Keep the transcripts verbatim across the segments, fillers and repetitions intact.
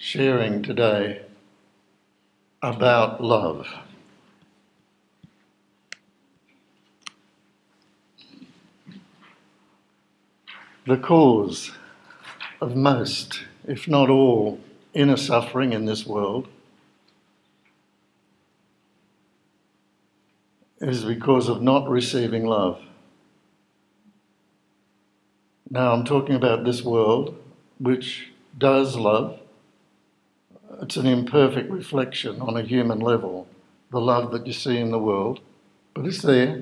sharing today about love. The cause of most, if not all, inner suffering in this world is because of not receiving love. Now, I'm talking about this world which does love. It's an imperfect reflection on a human level, the love that you see in the world, but it's there.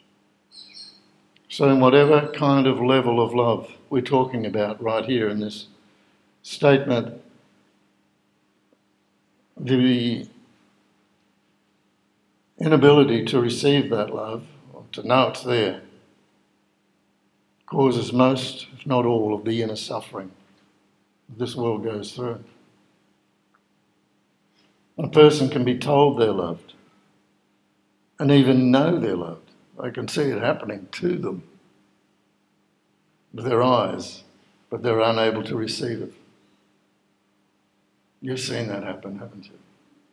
So in whatever kind of level of love we're talking about right here in this statement, the inability to receive that love, or to know it's there, causes most, if not all, of the inner suffering this world goes through. A person can be told they're loved and even know they're loved. They can see it happening to them with their eyes, but they're unable to receive it. You've seen that happen, haven't you?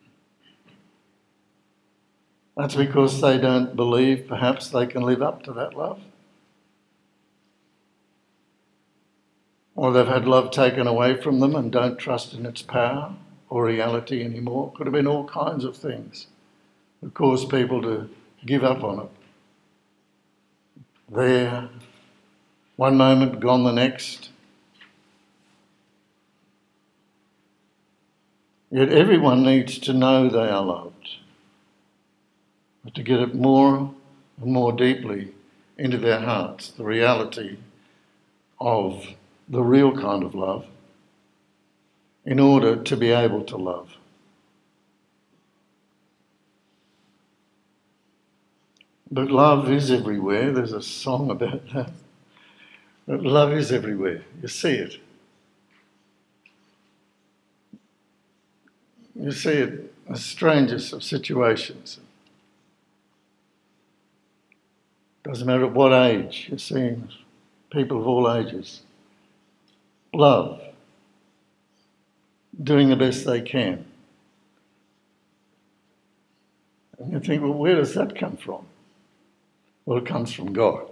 That's because they don't believe perhaps they can live up to that love. Or they've had love taken away from them and don't trust in its power or reality anymore. Could have been all kinds of things that cause people to give up on it. There, one moment, gone the next. Yet everyone needs to know they are loved, but to get it more and more deeply into their hearts, the reality of the real kind of love, in order to be able to love. But love is everywhere. There's a song about that. But love is everywhere. You see it. You see it in the strangest of situations. Doesn't matter at what age, you're seeing people of all ages. Love. Doing the best they can. And you think, well, where does that come from? Well, it comes from God.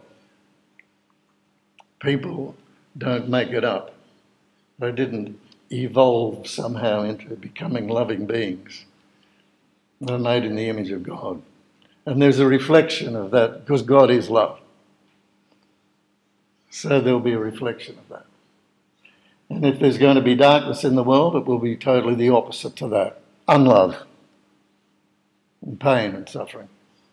People don't make it up. They didn't evolve somehow into becoming loving beings. They're made in the image of God. And there's a reflection of that because God is love. So there'll be a reflection of that. And if there's going to be darkness in the world, it will be totally the opposite to that. Unlove and pain and suffering.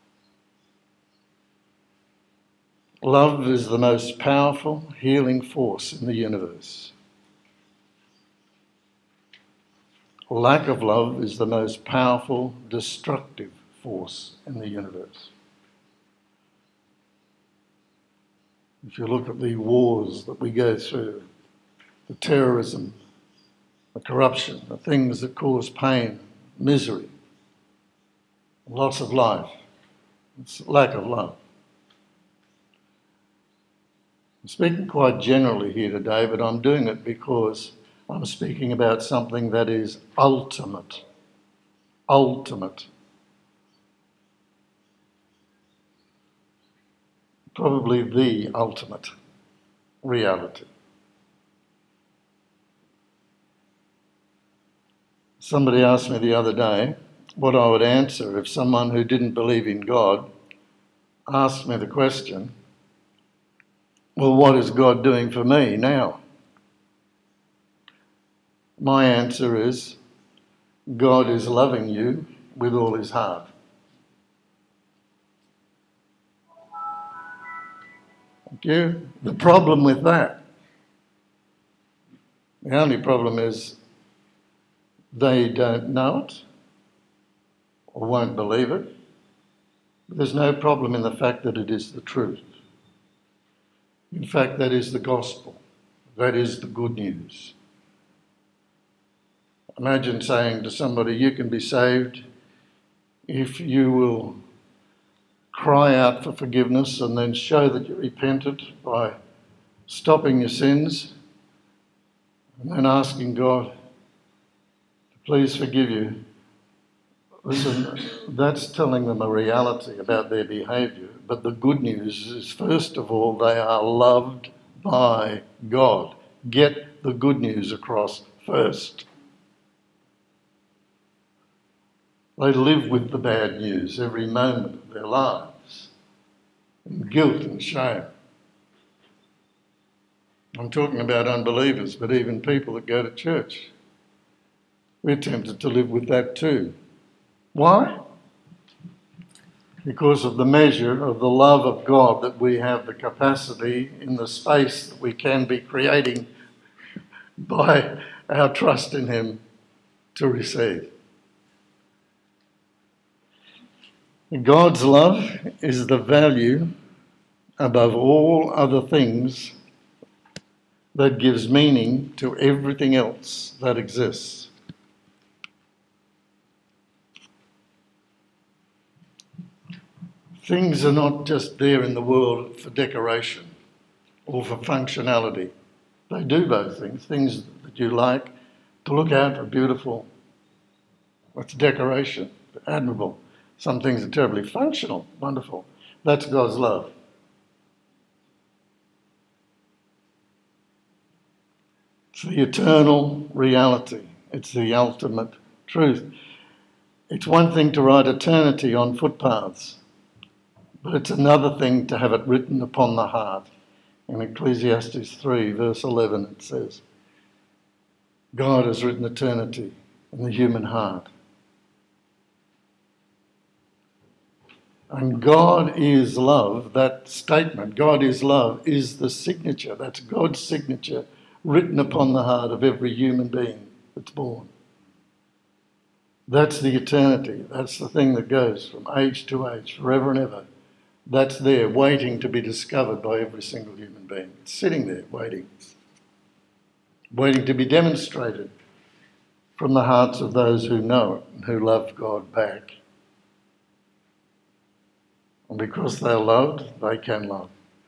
Love is the most powerful healing force in the universe. Lack of love is the most powerful destructive force in the universe. If you look at the wars that we go through, the terrorism, the corruption, the things that cause pain, misery, loss of life, it's lack of love. I'm speaking quite generally here today, but I'm doing it because I'm speaking about something that is ultimate. Ultimate. Probably the ultimate reality. Somebody asked me the other day what I would answer if someone who didn't believe in God asked me the question, well, what is God doing for me now? My answer is, God is loving you with all his heart. Thank you. The problem with that, the only problem is they don't know it or won't believe it. There's no problem in the fact that it is the truth. In fact, that is the gospel. That is the good news. Imagine saying to somebody, you can be saved if you will cry out for forgiveness and then show that you repented by stopping your sins and then asking God please forgive you. Listen, that's telling them a reality about their behaviour. But the good news is, first of all, they are loved by God. Get the good news across first. They live with the bad news every moment of their lives, in guilt and shame. I'm talking about unbelievers, but even people that go to church. We're tempted to live with that too. Why? Because of the measure of the love of God that we have the capacity in the space that we can be creating by our trust in Him to receive. God's love is the value above all other things that gives meaning to everything else that exists. Things are not just there in the world for decoration or for functionality. They do both things. Things that you like to look at are beautiful. That's decoration, admirable. Some things are terribly functional, wonderful. That's God's love. It's the eternal reality. It's the ultimate truth. It's one thing to write eternity on footpaths, but it's another thing to have it written upon the heart. In Ecclesiastes three, verse eleven, it says, God has written eternity in the human heart. And God is love, that statement, God is love, is the signature. That's God's signature written upon the heart of every human being that's born. That's the eternity. That's the thing that goes from age to age, forever and ever. That's there, waiting to be discovered by every single human being. It's sitting there, waiting. Waiting to be demonstrated from the hearts of those who know it and who love God back. And because they're loved, they can love.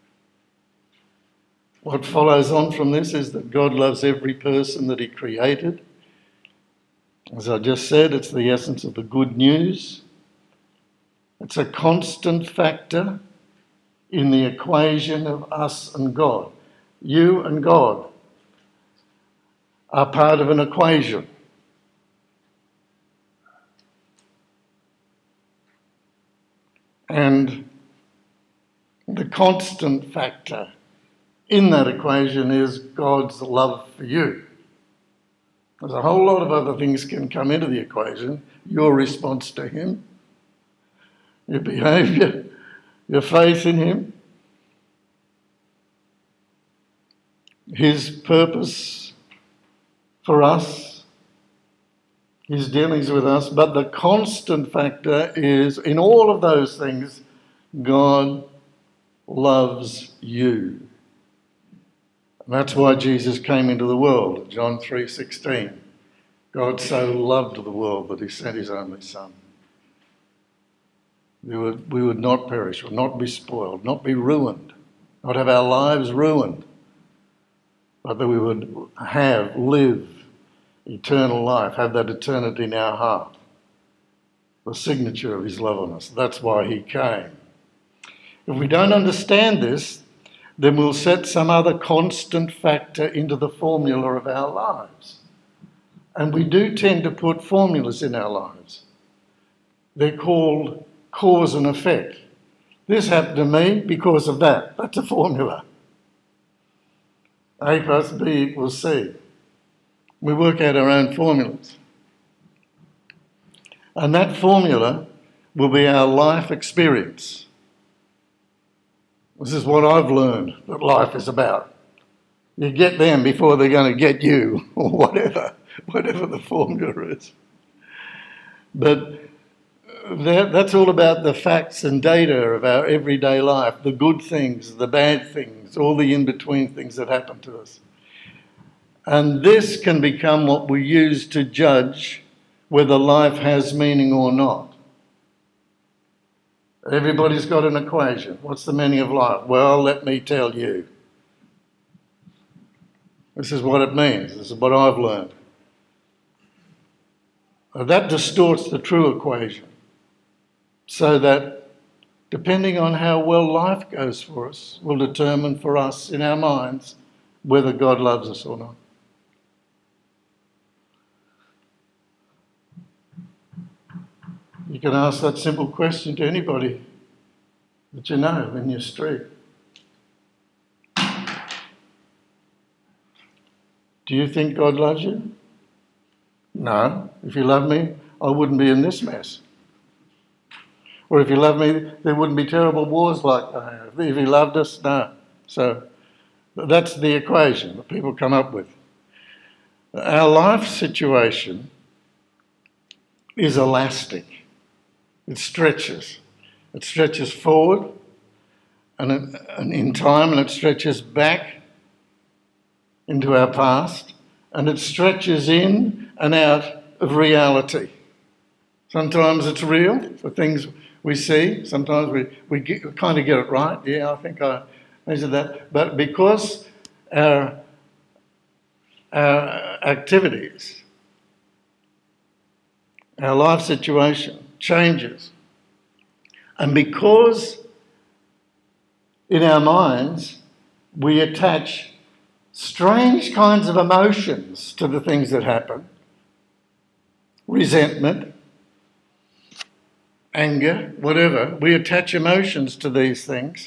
What follows on from this is that God loves every person that He created. As I just said, it's the essence of the good news. It's a constant factor in the equation of us and God. You and God are part of an equation. And the constant factor in that equation is God's love for you. There's a whole lot of other things can come into the equation. Your response to Him, your behaviour, your faith in Him, His purpose for us, His dealings with us. But the constant factor is, in all of those things, God loves you. And that's why Jesus came into the world. John three sixteen. God so loved the world that He sent His only Son. We would, we would not perish, would not be spoiled, not be ruined, not have our lives ruined, but that we would have, live eternal life, have that eternity in our heart. The signature of His love on us. That's why He came. If we don't understand this, then we'll set some other constant factor into the formula of our lives. And we do tend to put formulas in our lives. They're called cause and effect. This happened to me because of that. That's a formula. A plus B equals C. We work out our own formulas. And that formula will be our life experience. This is what I've learned that life is about. You get them before they're going to get you, or whatever, whatever the formula is. But that, that's all about the facts and data of our everyday life, the good things, the bad things, all the in-between things that happen to us. And this can become what we use to judge whether life has meaning or not. Everybody's got an equation. What's the meaning of life? Well, let me tell you. This is what it means. This is what I've learned. Uh, That distorts the true equation, so that depending on how well life goes for us will determine for us in our minds whether God loves us or not. You can ask that simple question to anybody that you know in your street. Do you think God loves you? No. If you love me, I wouldn't be in this mess. Or if you love me, there wouldn't be terrible wars like I have. If he loved us, no. So that's the equation that people come up with. Our life situation is elastic. It stretches. It stretches forward and, it, and in time, and it stretches back into our past, and it stretches in and out of reality. Sometimes it's real for things we see. Sometimes we, we, get, we kind of get it right. Yeah, I think I measured that. But because our, our activities, our life situation changes, and because in our minds we attach strange kinds of emotions to the things that happen, resentment, anger, whatever, we attach emotions to these things,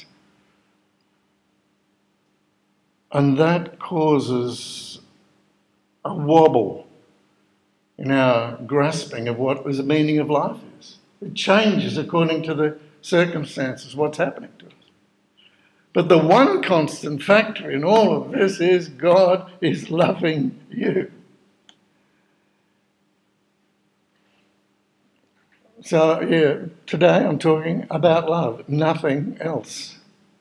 and that causes a wobble in our grasping of what the meaning of life is. It changes according to the circumstances, what's happening to us. But the one constant factor in all of this is God is loving you. So, yeah, today I'm talking about love, nothing else.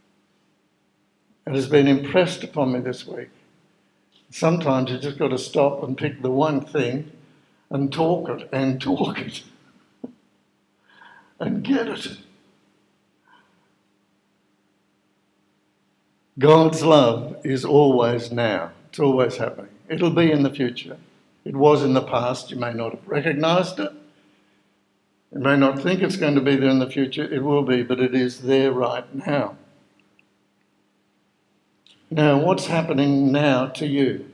It has been impressed upon me this week. Sometimes you just got to stop and pick the one thing and talk it and talk it and get it. God's love is always now. It's always happening. It'll be in the future. It was in the past. You may not have recognised it. You may not think it's going to be there in the future. It will be, but it is there right now. Now, what's happening now to you?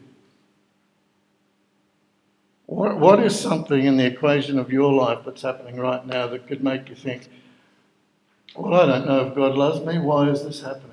What, what is something in the equation of your life that's happening right now that could make you think, well, I don't know if God loves me. Why is this happening?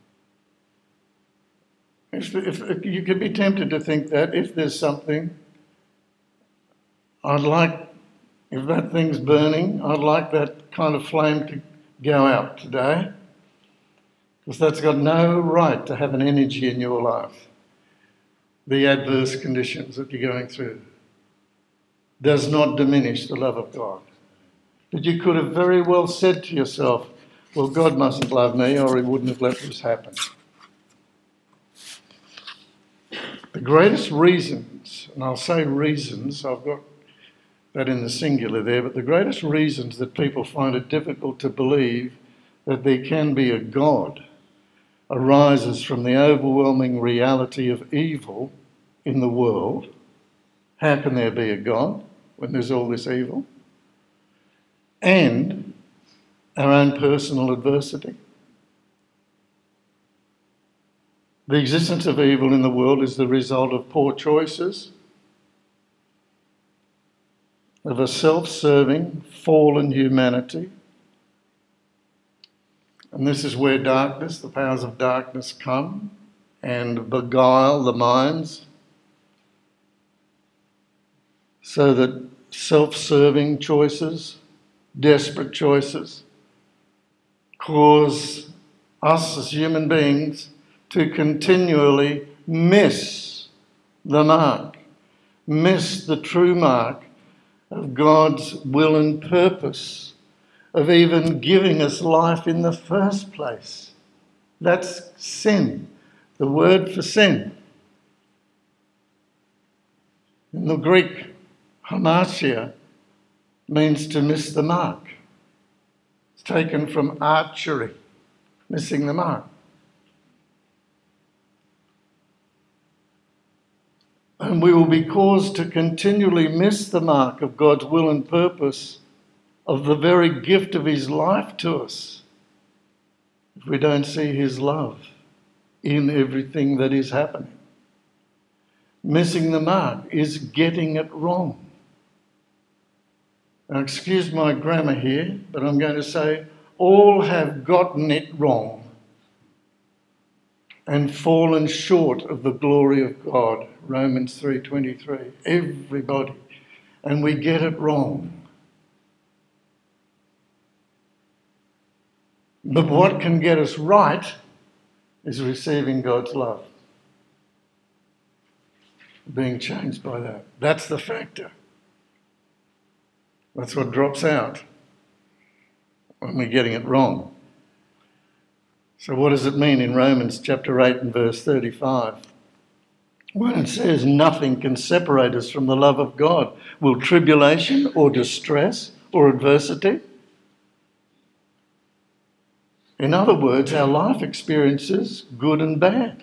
If, if, if you could be tempted to think that if there's something, I'd like, if that thing's burning, I'd like that kind of flame to go out today, because that's got no right to have an energy in your life. The adverse conditions that you're going through does not diminish the love of God. But you could have very well said to yourself, well, God mustn't love me or he wouldn't have let this happen. The greatest reasons, and I'll say reasons, I've got that in the singular there, but the greatest reasons that people find it difficult to believe that there can be a God arises from the overwhelming reality of evil in the world. How can there be a God when there's all this evil? And our own personal adversity. The existence of evil in the world is the result of poor choices, of a self-serving, fallen humanity. And this is where darkness, the powers of darkness come and beguile the minds, so that self-serving choices, desperate choices, cause us as human beings to continually miss the mark, miss the true mark of God's will and purpose, of even giving us life in the first place. That's sin, the word for sin. In the Greek, hamartia means to miss the mark. It's taken from archery, missing the mark. And we will be caused to continually miss the mark of God's will and purpose, of the very gift of his life to us, if we don't see his love in everything that is happening. Missing the mark is getting it wrong. Now, excuse my grammar here, but I'm going to say all have gotten it wrong and fallen short of the glory of God. Romans three twenty-three. Everybody. And we get it wrong. But what can get us right is receiving God's love. Being changed by that. That's the factor. That's what drops out when we're getting it wrong. So what does it mean in Romans chapter eight and verse thirty-five? When it says nothing can separate us from the love of God, will tribulation or distress or adversity? In other words, our life experiences, good and bad.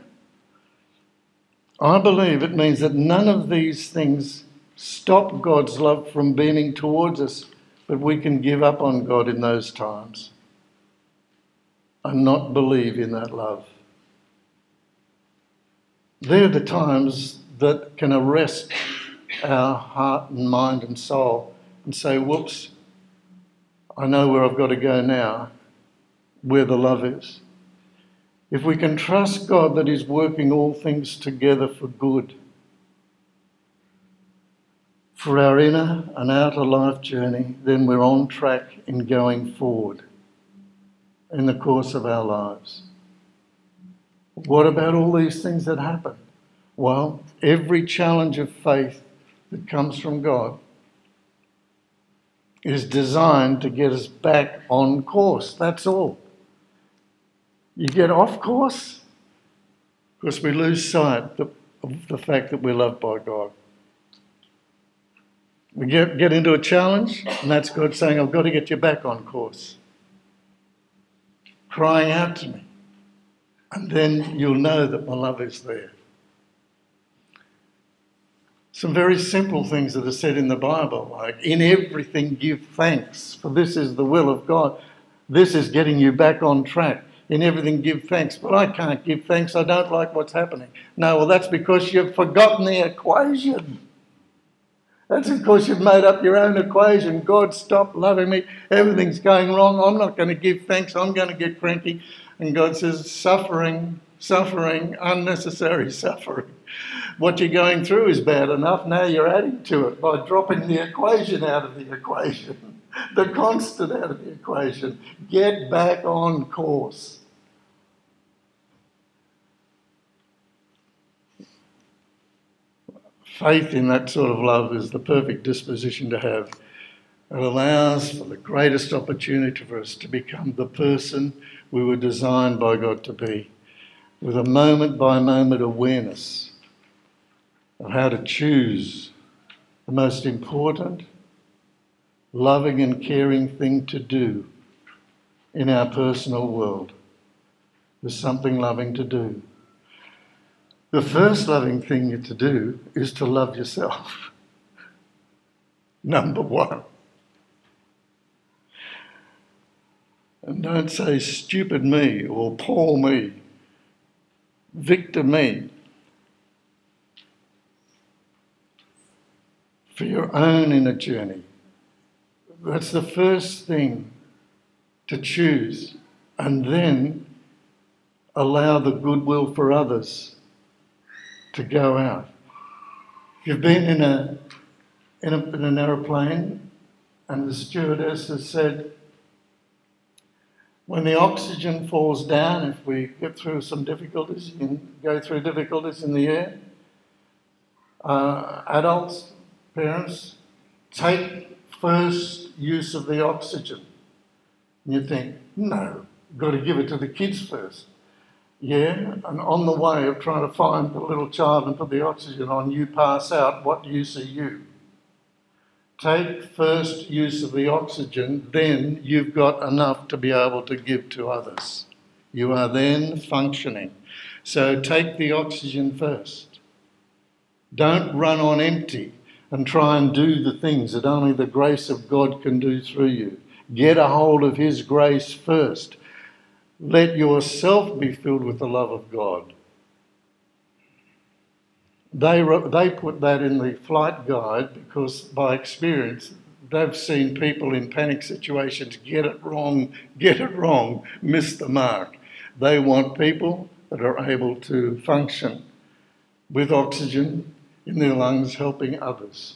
I believe it means that none of these things stop God's love from beaming towards us, but we can give up on God in those times and not believe in that love. They're the times that can arrest our heart and mind and soul and say, whoops, I know where I've got to go now, where the love is. If we can trust God that he's working all things together for good, for our inner and outer life journey, then we're on track in going forward in the course of our lives. What about all these things that happen? Well, every challenge of faith that comes from God is designed to get us back on course. That's all. You get off course because we lose sight of the fact that we're loved by God. We get, get into a challenge, and that's God saying, I've got to get you back on course. Crying out to me. And then you'll know that my love is there. Some very simple things that are said in the Bible, like, in everything give thanks, for this is the will of God. This is getting you back on track. In everything give thanks. But I can't give thanks. I don't like what's happening. No, well, that's because you've forgotten the equation. That's because you've made up your own equation. God, stop loving me. Everything's going wrong. I'm not going to give thanks. I'm going to get cranky. And God says, suffering, suffering, unnecessary suffering. What you're going through is bad enough. Now you're adding to it by dropping the equation out of the equation, the constant out of the equation. Get back on course. Faith in that sort of love is the perfect disposition to have. It allows for the greatest opportunity for us to become the person we were designed by God to be, with a moment-by-moment awareness of how to choose the most important, loving and caring thing to do in our personal world. There's something loving to do. The first loving thing to do is to love yourself. Number one. And don't say stupid me or poor me, victor me. For your own inner journey. That's the first thing to choose, and then allow the goodwill for others to go out. If you've been in a in, a, in an aeroplane and the stewardess has said, when the oxygen falls down, if we get through some difficulties, you can go through difficulties in the air, uh, adults, parents, take first use of the oxygen. And you think, no, you've got to give it to the kids first. Yeah, and on the way of trying to find the little child and put the oxygen on, you pass out. What do you see? You. Take first use of the oxygen, then you've got enough to be able to give to others. You are then functioning. So take the oxygen first. Don't run on empty and try and do the things that only the grace of God can do through you. Get a hold of his grace first. Let yourself be filled with the love of God. They, they put that in the flight guide because by experience they've seen people in panic situations get it wrong, get it wrong, miss the mark. They want people that are able to function with oxygen in their lungs, helping others.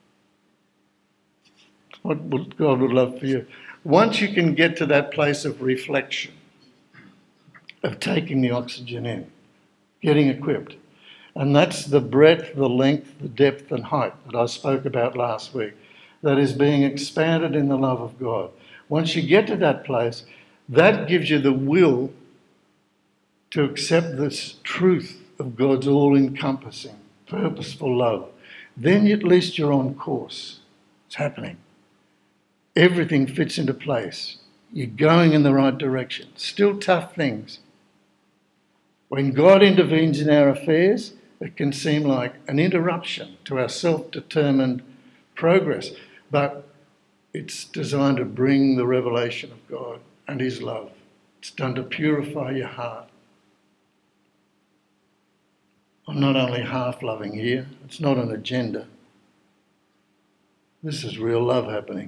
What God would love for you. Once you can get to that place of reflection, of taking the oxygen in, getting equipped, and that's the breadth, the length, the depth and height that I spoke about last week, that is being expanded in the love of God. Once you get to that place, that gives you the will to accept this truth of God's all-encompassing, purposeful love. Then at least you're on course. It's happening. Everything fits into place. You're going in the right direction. Still tough things. When God intervenes in our affairs, it can seem like an interruption to our self-determined progress. But it's designed to bring the revelation of God and his love. It's done to purify your heart. I'm not only half loving here. It's not an agenda. This is real love happening.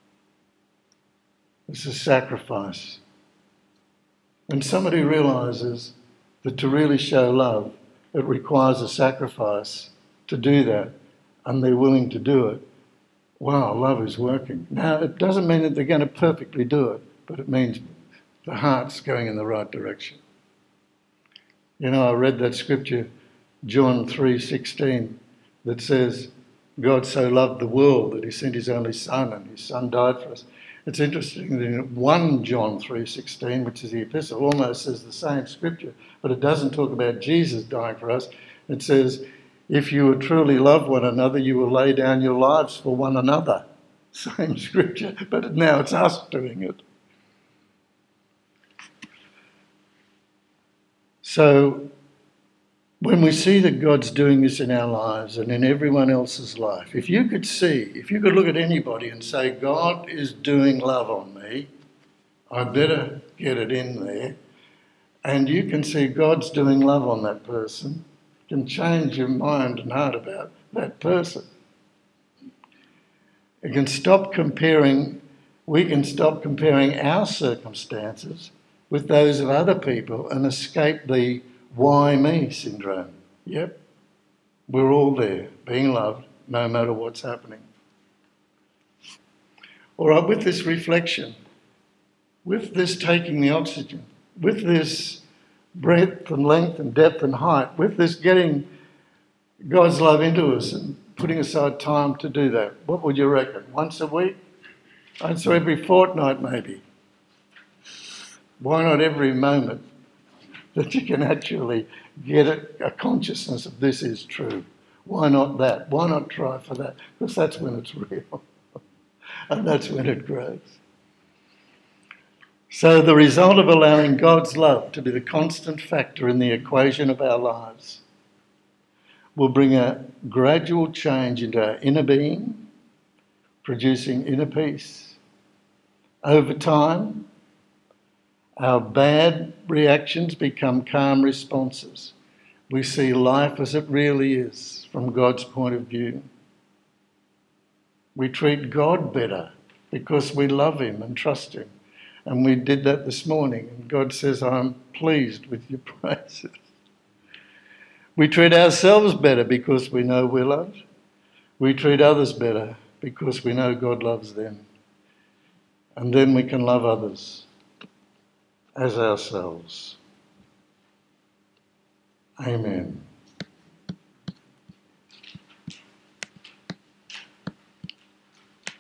This is sacrifice. When somebody realises that to really show love, it requires a sacrifice to do that, and they're willing to do it, wow, love is working. Now, it doesn't mean that they're going to perfectly do it, but it means the heart's going in the right direction. You know, I read that scripture, John three sixteen, that says, God so loved the world that he sent his only son, and his son died for us. It's interesting that in First John three sixteen, which is the epistle, almost says the same scripture, but it doesn't talk about Jesus dying for us. It says, if you would truly love one another, you will lay down your lives for one another. Same scripture, but now it's us doing it. So when we see that God's doing this in our lives and in everyone else's life, if you could see, if you could look at anybody and say, God is doing love on me, I better get it in there, and you can see God's doing love on that person, it can change your mind and heart about that person. You can stop comparing, we can stop comparing our circumstances with those of other people and escape the why me syndrome. Yep, we're all there, being loved, no matter what's happening. All right, with this reflection, with this taking the oxygen, with this breadth and length and depth and height, with this getting God's love into us and putting aside time to do that, what would you reckon? Once a week? Once every fortnight maybe? Why not every moment that you can actually get a, a consciousness of this is true? Why not that? Why not try for that? Because that's when it's real. And that's when it grows. So the result of allowing God's love to be the constant factor in the equation of our lives will bring a gradual change into our inner being, producing inner peace. Over time, our bad reactions become calm responses. We see life as it really is from God's point of view. We treat God better because we love him and trust him. And we did that this morning. And God says, I'm pleased with your praises. We treat ourselves better because we know we're loved. We treat others better because we know God loves them. And then we can love others as ourselves. Amen.